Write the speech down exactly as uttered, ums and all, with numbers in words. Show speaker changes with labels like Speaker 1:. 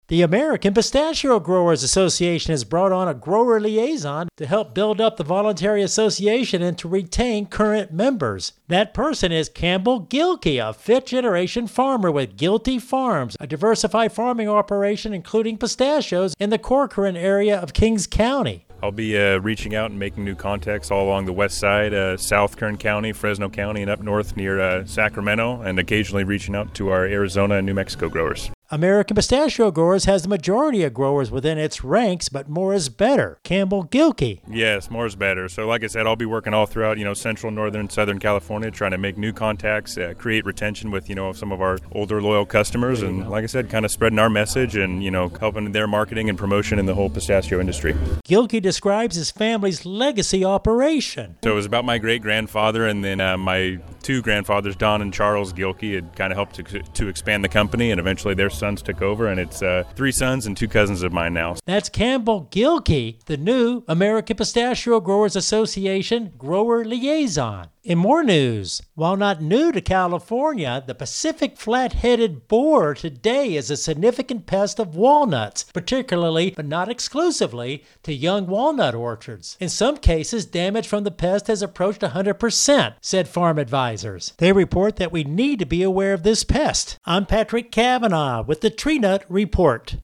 Speaker 1: The American Pistachio Growers Association has brought on a grower liaison to help build up the voluntary association and to retain current members. That person is Campbell Gilkey, a fifth-generation farmer with Gilkey Farms, a diversified farming operation including pistachios in the Corcoran area of Kings County.
Speaker 2: I'll be uh, reaching out and making new contacts all along the west side, uh, South Kern County, Fresno County, and up north near uh, Sacramento, and occasionally reaching out to our Arizona and New Mexico growers.
Speaker 1: American Pistachio Growers has the majority of growers within its ranks, but more is better. Campbell Gilkey.
Speaker 2: Yes, more is better. So like I said, I'll be working all throughout, you know, central, northern, southern California, trying to make new contacts, uh, create retention with, you know, some of our older, loyal customers, and like I said, kind of spreading our message and, you know, helping their marketing and promotion in the whole pistachio industry.
Speaker 1: Gilkey describes his family's legacy operation.
Speaker 2: So it was about my great-grandfather, and then uh, my two grandfathers, Don and Charles Gilkey, had kind of helped to, to expand the company, and eventually their sons took over, and it's uh, three sons and two cousins of mine now.
Speaker 1: That's Campbell Gilkey, the new American Pistachio Growers Association grower liaison. In more news, while not new to California, the Pacific flat-headed borer today is a significant pest of walnuts, particularly, but not exclusively, to young walnut orchards. In some cases, damage from the pest has approached one hundred percent, said farm advisors. They report that we need to be aware of this pest. I'm Patrick Cavanaugh with the Tree Nut Report.